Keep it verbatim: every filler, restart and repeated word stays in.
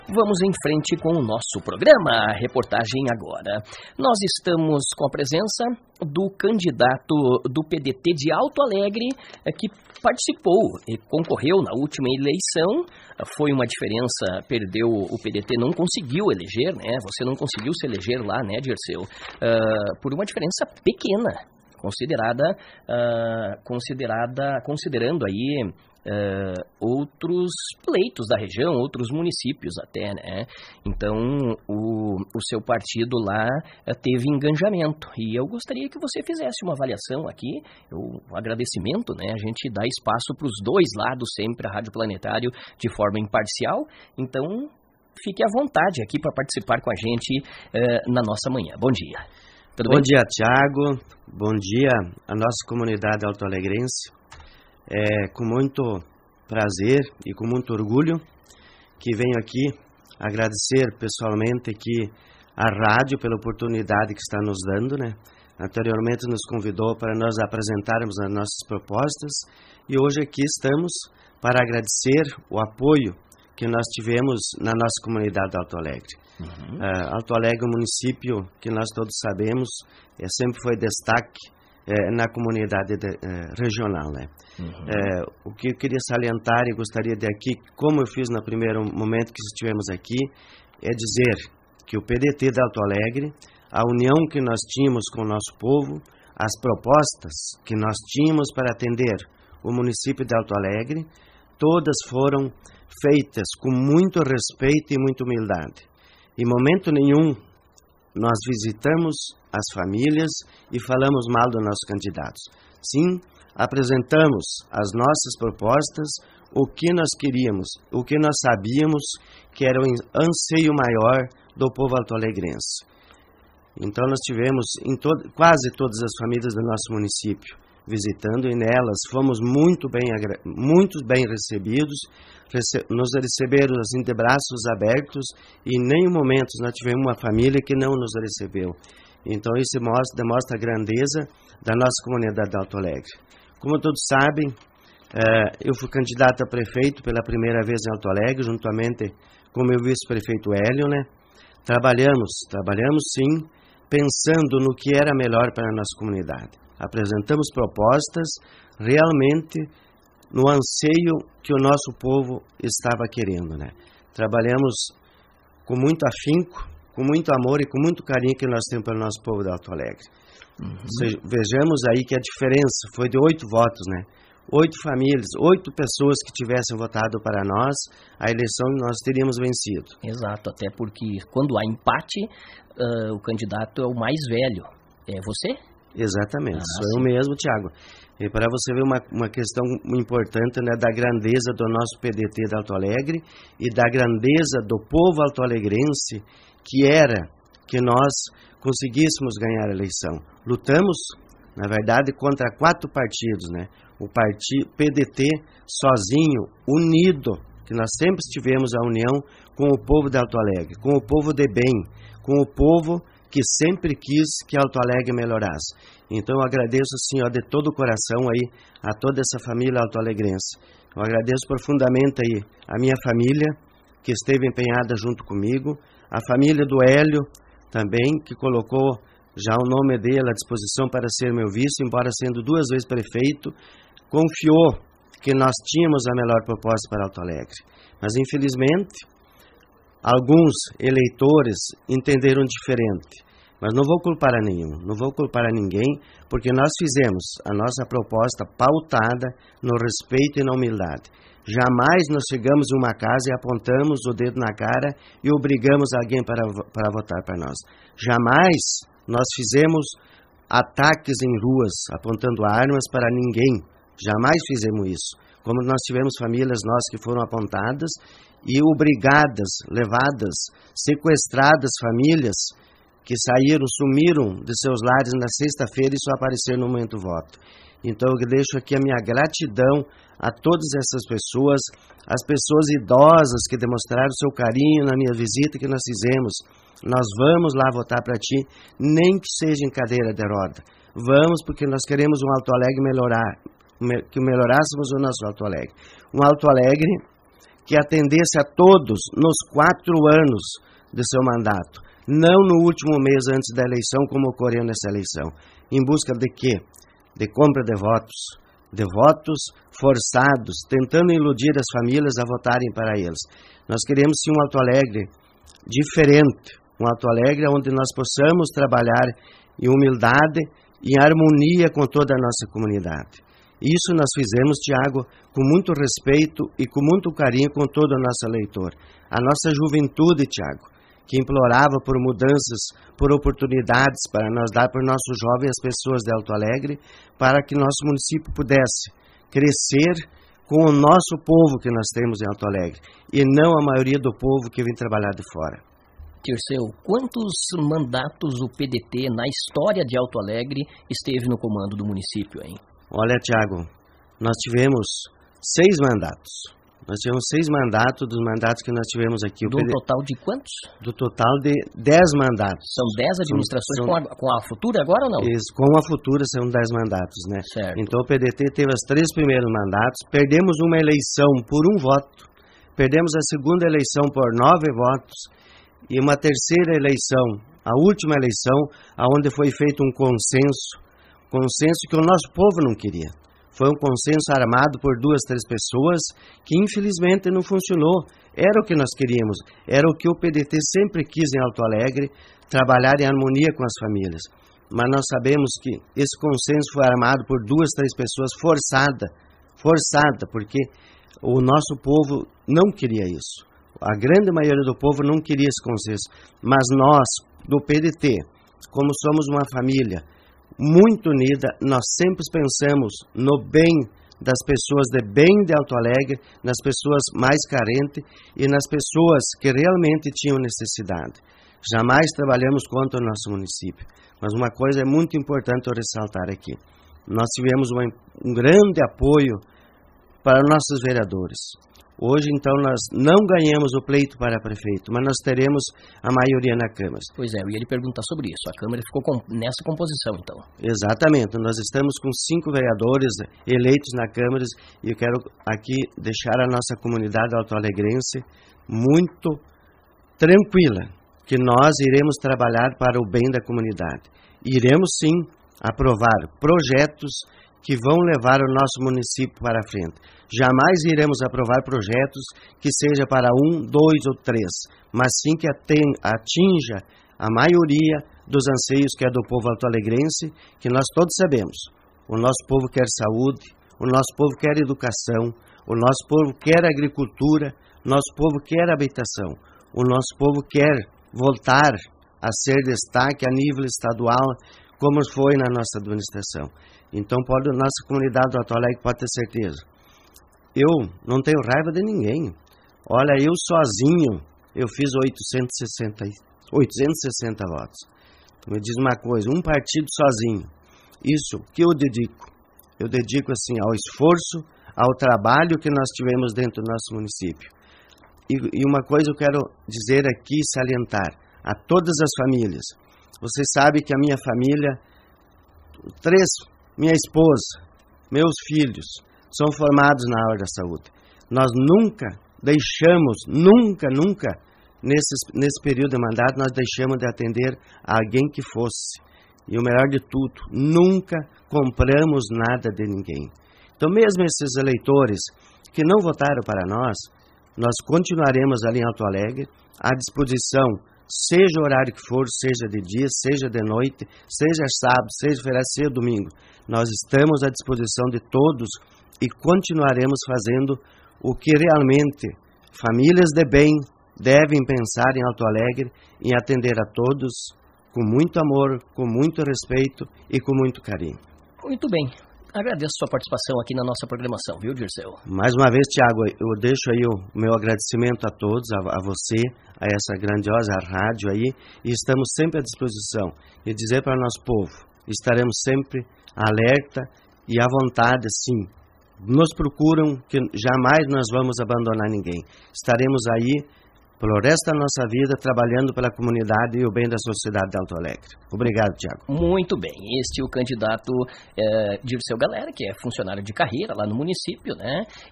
Vamos em frente com o nosso programa, a reportagem agora. Nós estamos com a presença do candidato do P D T de Alto Alegre, que participou e concorreu na última eleição. Foi uma diferença, perdeu, o P D T não conseguiu eleger, né? Você não conseguiu se eleger lá, né, Dirceu? Uh, por uma diferença pequena, considerada, uh, considerada, considerando aí Uh, outros pleitos da região, outros municípios até, né? Então, o, o seu partido lá uh, teve engajamento. E eu gostaria que você fizesse uma avaliação aqui, um agradecimento, né? A gente dá espaço para os dois lados sempre, a Rádio Planetário, de forma imparcial. Então, fique à vontade aqui para participar com a gente uh, na nossa manhã. Bom dia. Tudo bom bem? dia, Tiago. Bom dia à nossa comunidade alto-alegrense. É com muito prazer e com muito orgulho que venho aqui agradecer pessoalmente aqui a rádio pela oportunidade que está nos dando, né? Anteriormente nos convidou para nós apresentarmos as nossas propostas e hoje aqui estamos para agradecer o apoio que nós tivemos na nossa comunidade de Alto Alegre. Uhum. Uh, Alto Alegre é um município que nós todos sabemos, é, sempre foi destaque É, na comunidade de, é, regional, né? Uhum. É, o que eu queria salientar e gostaria de aqui, como eu fiz no primeiro momento que estivemos aqui, é dizer que o P D T de Alto Alegre, a união que nós tínhamos com o nosso povo, as propostas que nós tínhamos para atender o município de Alto Alegre, todas foram feitas com muito respeito e muita humildade. Em momento nenhum nós visitamos as famílias e falamos mal dos nossos candidatos. Sim, apresentamos as nossas propostas, o que nós queríamos, o que nós sabíamos que era o anseio maior do povo alto-alegrense. Então nós tivemos em todo, quase todas as famílias do nosso município visitando, e nelas fomos muito bem, muito bem recebidos, rece, nos receberam assim, de braços abertos, e em nenhum momento nós tivemos uma família que não nos recebeu. Então isso mostra, demonstra a grandeza da nossa comunidade de Alto Alegre. Como todos sabem, eh, eu fui candidato a prefeito pela primeira vez em Alto Alegre, juntamente com o meu vice-prefeito Hélio, né? Trabalhamos, trabalhamos sim, pensando no que era melhor para a nossa comunidade. Apresentamos propostas realmente no anseio que o nosso povo estava querendo, né? Trabalhamos com muito afinco, com muito amor e com muito carinho que nós temos pelo nosso povo de Alto Alegre. Uhum. Vejamos aí que a diferença foi de oito votos, né? Oito famílias, oito pessoas que tivessem votado para nós, a eleição nós teríamos vencido. Exato, até porque quando há empate, uh, o candidato é o mais velho. É você? Exatamente, ah, sou eu mesmo, Tiago. E para você ver uma, uma questão importante, né, da grandeza do nosso P D T de Alto Alegre e da grandeza do povo alto-alegrense, que era que nós conseguíssemos ganhar a eleição. Lutamos, na verdade, contra quatro partidos, né? O partido P D T sozinho, unido, que nós sempre tivemos a união com o povo de Alto Alegre, com o povo de bem, com o povo que sempre quis que Alto Alegre melhorasse. Então eu agradeço, Senhor, de todo o coração aí, a toda essa família alto-alegrense. Eu agradeço profundamente aí a minha família, que esteve empenhada junto comigo, a família do Hélio também, que colocou já o nome dele à disposição para ser meu vice, embora sendo duas vezes prefeito, confiou que nós tínhamos a melhor proposta para Alto Alegre. Mas, infelizmente, alguns eleitores entenderam diferente, mas não vou culpar a nenhum, não vou culpar a ninguém, porque nós fizemos a nossa proposta pautada no respeito e na humildade. Jamais nós chegamos em uma casa e apontamos o dedo na cara e obrigamos alguém para, para votar para nós. Jamais nós fizemos ataques em ruas, apontando armas para ninguém. Jamais fizemos isso. Como nós tivemos famílias nossas que foram apontadas e obrigadas, levadas, sequestradas famílias que saíram, sumiram de seus lares na sexta-feira e só apareceram no momento do voto. Então eu deixo aqui a minha gratidão a todas essas pessoas, as pessoas idosas que demonstraram seu carinho na minha visita que nós fizemos. Nós vamos lá votar para ti, nem que seja em cadeira de roda. Vamos porque nós queremos um Alto Alegre melhorar, que melhorássemos o nosso Alto Alegre. Um Alto Alegre que atendesse a todos nos quatro anos de seu mandato, não no último mês antes da eleição, como ocorreu nessa eleição. Em busca de quê? De compra de votos, de votos forçados, tentando iludir as famílias a votarem para eles. Nós queremos sim um Alto Alegre diferente, um Alto Alegre onde nós possamos trabalhar em humildade e em harmonia com toda a nossa comunidade. Isso nós fizemos, Tiago, com muito respeito e com muito carinho com todo o nosso eleitor. A nossa juventude, Tiago, que implorava por mudanças, por oportunidades para nós dar para os nossos jovens, as pessoas de Alto Alegre, para que nosso município pudesse crescer com o nosso povo que nós temos em Alto Alegre, e não a maioria do povo que vem trabalhar de fora. Dirceu, quantos mandatos o P D T na história de Alto Alegre esteve no comando do município, hein? Olha, Tiago, nós tivemos seis mandatos. Nós tivemos seis mandatos dos mandatos que nós tivemos aqui. Do total de quantos? Do total de dez mandatos. São dez administrações são, são, com, a, com a Futura agora ou não? Isso, com a Futura são dez mandatos, né? Certo. Então o P D T teve os três primeiros mandatos, perdemos uma eleição por um voto, perdemos a segunda eleição por nove votos e uma terceira eleição, a última eleição, onde foi feito um consenso, consenso que o nosso povo não queria. Foi um consenso armado por duas, três pessoas que infelizmente não funcionou. Era o que nós queríamos, era o que o P D T sempre quis em Alto Alegre, trabalhar em harmonia com as famílias. Mas nós sabemos que esse consenso foi armado por duas, três pessoas forçada, forçada, porque o nosso povo não queria isso. A grande maioria do povo não queria esse consenso. Mas nós, do P D T, como somos uma família muito unida, nós sempre pensamos no bem das pessoas de bem de Alto Alegre, nas pessoas mais carentes e nas pessoas que realmente tinham necessidade. Jamais trabalhamos contra o nosso município, mas uma coisa é muito importante eu ressaltar aqui. Nós tivemos uma, um grande apoio para nossos vereadores. Hoje, então, nós não ganhamos o pleito para prefeito, mas nós teremos a maioria na Câmara. Pois é, eu ia lhe perguntar sobre isso. A Câmara ficou com, nessa composição, então. Exatamente. Nós estamos com cinco vereadores eleitos na Câmara e eu quero aqui deixar a nossa comunidade alto-alegrense muito tranquila, que nós iremos trabalhar para o bem da comunidade. Iremos, sim, aprovar projetos que vão levar o nosso município para frente. Jamais iremos aprovar projetos que seja para um, dois ou três, mas sim que atinja a maioria dos anseios que é do povo alto-alegrense, que nós todos sabemos. O nosso povo quer saúde, o nosso povo quer educação, o nosso povo quer agricultura, o nosso povo quer habitação, o nosso povo quer voltar a ser destaque a nível estadual, como foi na nossa administração. Então, pode, nossa comunidade do Alto Alegre pode ter certeza. Eu não tenho raiva de ninguém. Olha, eu sozinho, eu fiz oitocentos e sessenta votos. Me diz uma coisa, um partido sozinho. Isso que eu dedico. Eu dedico, assim, ao esforço, ao trabalho que nós tivemos dentro do nosso município. E, e uma coisa eu quero dizer aqui, salientar, a todas as famílias. Você sabe que a minha família, três, minha esposa, meus filhos, são formados na área da saúde. Nós nunca deixamos, nunca, nunca, nesse, nesse período de mandato, nós deixamos de atender a alguém que fosse. E o melhor de tudo, nunca compramos nada de ninguém. Então, mesmo esses eleitores que não votaram para nós, nós continuaremos ali em Alto Alegre, à disposição, seja o horário que for, seja de dia, seja de noite, seja sábado, seja feriado, seja domingo. Nós estamos à disposição de todos e continuaremos fazendo o que realmente famílias de bem devem pensar em Alto Alegre, em atender a todos com muito amor, com muito respeito e com muito carinho. Muito bem. Agradeço a sua participação aqui na nossa programação, viu, Dirceu? Mais uma vez, Tiago, eu deixo aí o meu agradecimento a todos, a, a você, a essa grandiosa rádio aí, e estamos sempre à disposição. E dizer para o nosso povo, estaremos sempre alerta e à vontade, sim. Nos procuram, que jamais nós vamos abandonar ninguém. Estaremos aí pelo resto da nossa vida, trabalhando pela comunidade e o bem da sociedade de Alto Alegre. Obrigado, Tiago. Muito bem. Este é o candidato é, Dirceu Galera, que é funcionário de carreira lá no município, né?